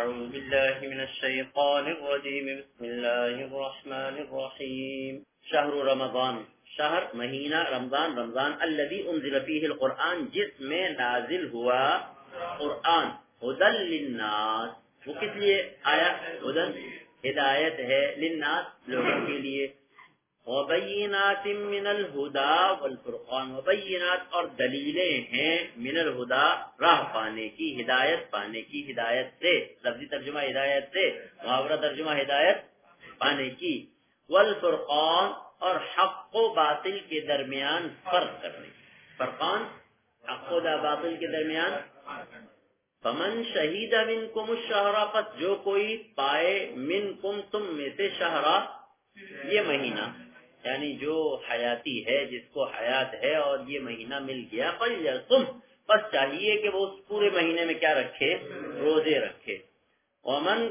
أعوذ بالله من الشيطان الرجيم بسم الله الرحمن الرحيم شهر رمضان شہر مہینہ رمضان رمضان الذي انزل فيه القرآن جس میں نازل ہوا قرآن ہدی للناس وہ کس لیے آیا ہدی ہدایت ہے للناس لوگوں کے لیے وبینات من الہدی والفرقان وبینات اور دلیلیں ہیں من الہدی راہ پانے کی ہدایت پانے کی ہدایت سے لفظی ترجمہ ہدایت سے محاورہ ترجمہ ہدایت پانے کی والفرقان اور حق و باطل کے درمیان فرق کرنے فرقان حق و باطل کے درمیان فمن شہید منکم الشہر پس جو کوئی پائے منکم تم میں سے شہرا یہ مہینہ یعنی جو حیاتی ہے جس کو حیات ہے اور یہ مہینہ مل گیا فلیصم بس چاہیے کہ وہ اس پورے مہینے میں کیا رکھے روزے رکھے ومن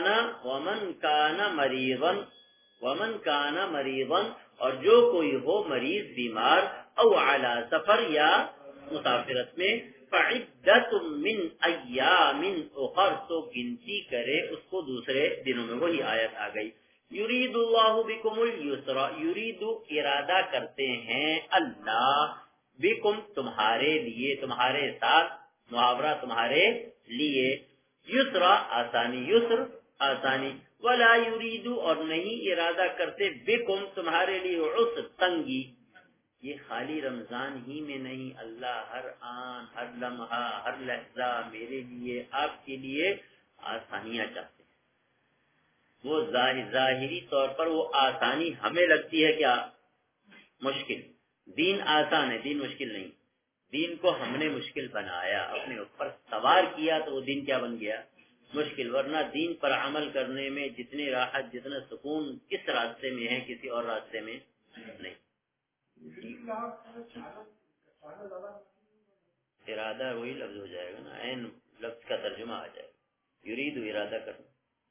کان مریضا اور جو کوئی ہو مریض بیمار او علی سفر یا مسافرت میں فعدۃ من ایام اخر تو گنتی کرے اس کو دوسرے دنوں میں وہی آیت آ گئی یرید اللہ بکم اليسر یرید ارادہ کرتے ہیں اللہ بکم تمہارے لیے تمہارے ساتھ محاورہ تمہارے لیے یسر آسانی یسر آسانی ولا یرید اور نہیں ارادہ کرتے بکم تمہارے لیے عسر تنگی یہ خالی رمضان ہی میں نہیں اللہ ہر آن ہر لمحہ ہر لحظہ میرے لیے آپ کے لیے آسانیاں چاہتے وہ ظاہری طور پر وہ آسانی ہمیں لگتی ہے کیا مشکل دین آسان ہے دین مشکل نہیں دین کو ہم نے مشکل بنایا اپنے اوپر سوار کیا تو وہ دین کیا بن گیا مشکل ورنہ دین پر عمل کرنے میں جتنی راحت جتنا سکون کس راستے میں ہے کسی اور راستے میں نہیں ارادہ وہی لفظ ہو جائے گا نا عین لفظ کا ترجمہ آ جائے گا یرید ارادہ کرنا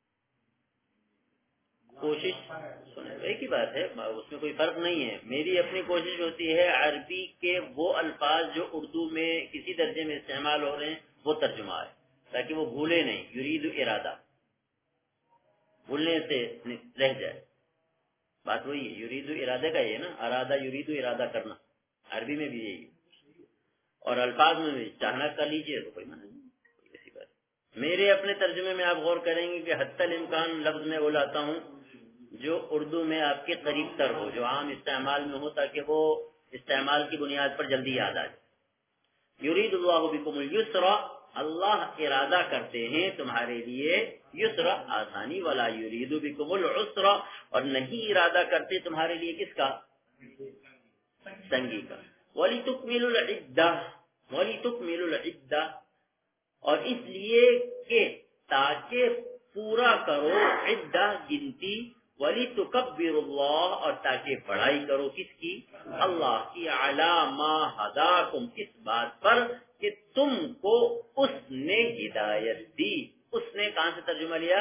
کوشش سنیں ایک ہی بات ہے اس میں کوئی فرق نہیں ہے میری اپنی کوشش ہوتی ہے عربی کے وہ الفاظ جو اردو میں کسی درجے میں استعمال ہو رہے ہیں وہ ترجمہ ہے تاکہ وہ بھولے نہیں یرید ارادہ بھولنے سے رہ جائے بات وہی ہے یرید ارادے کا یہ نا ارادہ یرید ارادہ کرنا عربی میں بھی یہی اور الفاظ میں بھی چاہنا کر لیجیے تو کوئی منع نہیں ایسی بات میرے اپنے ترجمے میں آپ غور کریں گے کہ حتی الامکان لفظ میں وہ لاتا ہوں جو اردو میں آپ کے قریب تر ہو جو عام استعمال میں ہو تاکہ وہ استعمال کی بنیاد پر جلدی یاد آ جائے یرید اللہ بکم اليسر اللہ ارادہ کرتے ہیں تمہارے لیے یسر آسانی ولا یرید بکم العسر اور نہیں ارادہ کرتے تمہارے لیے کس کا تنگی کا وَلِتُكْمِلُوا الْعِدَّةَ اور اس لیے کہ تاکہ پورا کرو عدہ گنتی وَلِتُكَبِّرُوا اللَّهَ اور تاکہ بڑائی کرو کس کی اللہ کی عَلَى مَا هَدَاكُمْ اس بات پر کہ تم کو اس نے ہدایت دی اس نے کہاں سے ترجمہ لیا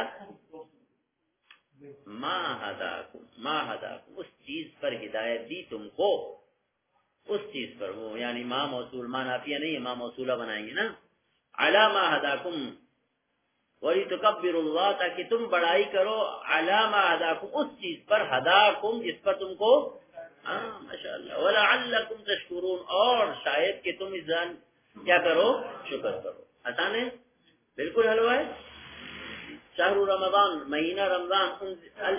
ما هَدَاكُمْ اس چیز پر ہدایت دی تم کو اس چیز پر وہ یعنی ما موصول ما نافیہ نہیں ما موصولہ بنائیں گے نا عَلَى مَا هَدَاكُمْ وَلِتُكَبِّرُوا اللَّهَ تاکہ تم بڑائی کرو عَلَى مَا هَدَاكُمْ اس چیز پر ہداکم جس پر تم کو ماشاءاللہ وَلَعَلَّكُمْ تَشْكُرُونَ اور شاید کہ تم اس جان کیا کرو شکر کرو آسان ہے بالکل حلوہ ہے شہر رمضان مہینہ رمضان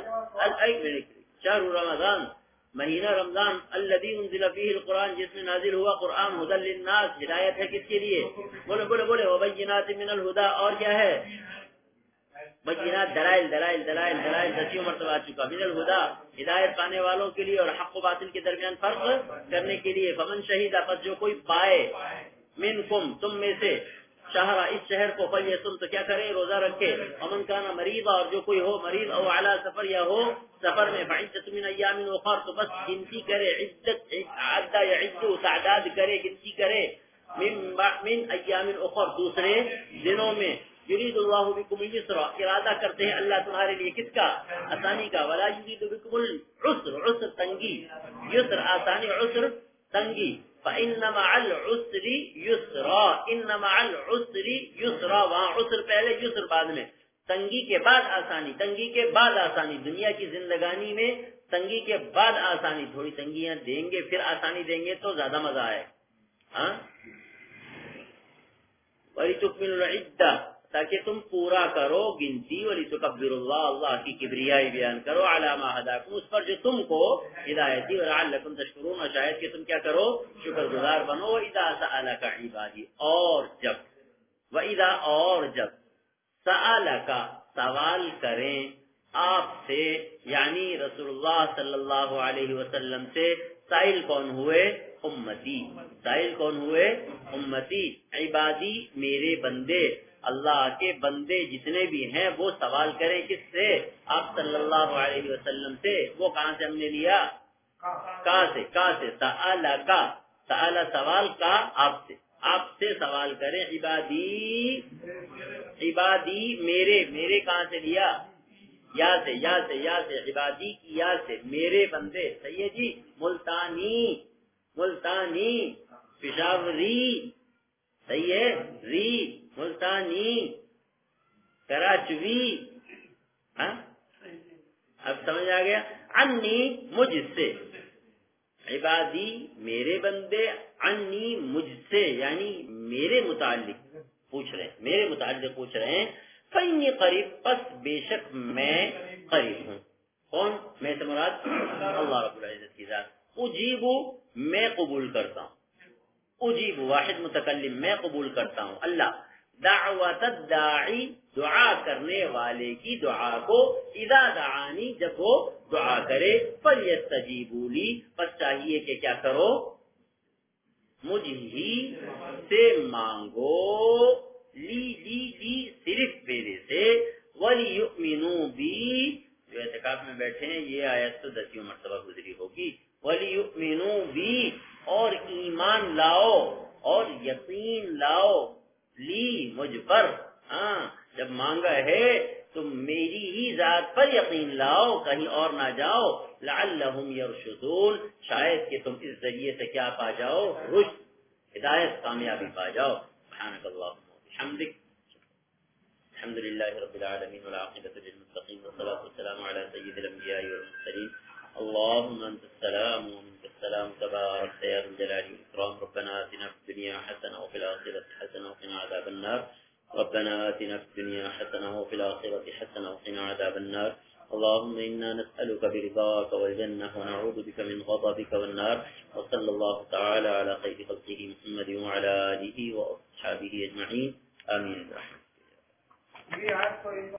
شہر رمضان مہینہ رمضان الذی انزل فیہ القرآن جس میں نازل ہوا قرآن ھدی للناس ہدایت ہے کس کے لیے بولے بولے بولے وبینات من الہدی اور کیا ہے بینات دلائل دلائل دلائل دلائل دسیوں مرتبہ آ چکا من الہدی ہدایت پانے والوں کے لیے اور حق و باطل کے درمیان فرق کرنے کے لیے فمن شہید پس جو کوئی پائے منکم تم میں سے شہر اس شہر کو فلیصم تو کیا کرے روزہ رکھے ومن کان مریضا اور جو کوئی ہو مریض او علی سفر یا ہو سفر میں فعدۃ من ایام اخر تو بس گنتی کرے عدت عدہ یعد تعداد کرے گنتی کرے من ایام اخر دوسرے دنوں میں یرید اللہ بکم اليسر ارادہ کرتے ہیں اللہ تمہارے لیے کس کا آسانی کا ولا یرید بکم العسر عسر تنگی یسر آسانی عسر تنگی فإن مع العسر يسرا ان مع العسر يسرا وہاں عسر پہلے یسر بعد میں تنگی کے بعد آسانی، تنگی کے بعد آسانی، دنیا کی زندگانی میں تنگی کے بعد آسانی، تھوڑی تنگیاں دیں گے پھر آسانی دیں گے تو زیادہ مزہ آئے. ہاں وَلِتُكْمِلُوا الْعِدَّةَ تاکہ تم پورا کرو گنتی، وَلِتُكَبِّرُوا اللَّهَ اللہ کی کبریائی بیان کرو، عَلَىٰ مَا هَدَاكُمْ اس پر جو تم کو ہدایت دی، وَلَعَلَّكُمْ تَشْكُرُونَ اور شاید کہ تم کیا کرو شکر گزار بنو. وَإِذَا سَأَلَكَ عِبَادِي اور جب، وَإِذَا اور جب، سَأَلَكَ سوال کریں آپ سے، یعنی رسول اللہ صلی اللہ علیہ وسلم سے. سائل کون ہوئے؟ امتی. سائل کون ہوئے؟ امتی. عبادی میرے بندے، اللہ کے بندے جتنے بھی ہیں وہ سوال کریں کس سے؟ آپ صلی اللہ علیہ وسلم سے. وہ کہاں سے ہم نے لیا؟ کا سے. کا سے سألکا، سأل سوال کا آپ سے، آپ سے سوال کریں. عبادی، عبادی میرے، میرے کہاں سے لیا؟ یا سے، یا سے، یا سے، عبادی کی یا سے، میرے بندے. صحیح ہے جی. ملتانی، ملتانی پشاوری، صحیح ہے. ری ملتانی کراچوی. ہاں اب سمجھ آ گیا. انی مجھ سے، عبادی میرے بندے، انی مجھ سے یعنی میرے متعلق پوچھ رہے ہیں، میرے متعلق پوچھ رہے ہیں. فإنی قریب پس بے شک میں قریب ہوں. کون؟ میں سے مراد اللہ رب العزت کی ذات. اجیب میں قبول کرتا ہوں، اجیب واحد متکلم میں قبول کرتا ہوں. اللہ دعوت الداعی دعا کرنے والے کی دعا کو، اذا دعانی جب وہ دعا کرے، فلیستجیبوا لی پس چاہیے کہ کیا کرو؟ مجھ ہی سے مانگو. لی لی لی صرف میرے سے. وَلِيُؤْمِنُوا بِي جو اعتکاف میں بیٹھے ہیں یہ آیت تو 10 مرتبہ گزری ہوگی. وَلِيُؤْمِنُوا بِي اور ایمان لاؤ اور یقین لاؤ. لی مجھ پر. ہاں جب مانگا ہے تم میری ہی ذات پر یقین لاؤ، کہیں اور نہ جاؤ. لعلہم یرشدون شاید کہ تم اس ذریعے سے کیا پا جاؤ؟ رشد، ہدایت، کامیابی پا جاؤ. سبحانک اللہم وبحمدک. الحمد للہ رب العالمین والعاقبۃ للمتقین والصلاة والسلام علی سید الانبیاء والمرسلین. اللهم انت السلام ومنك السلام تبارك يا ذا الجلال والاكرام. ربنا آتنا في الدنيا حسنة وفي الآخرة حسنة وقنا عذاب النار. ربنا آتنا في الدنيا حسنة وفي الآخرة حسنة وقنا عذاب النار. اللهم إنا نسألك برضاك والجنة ونعوذ بك من غضبك والنار. وصلى الله تعالى على خير خلقه محمد وعلى آله وأصحابه أجمعين. آمين.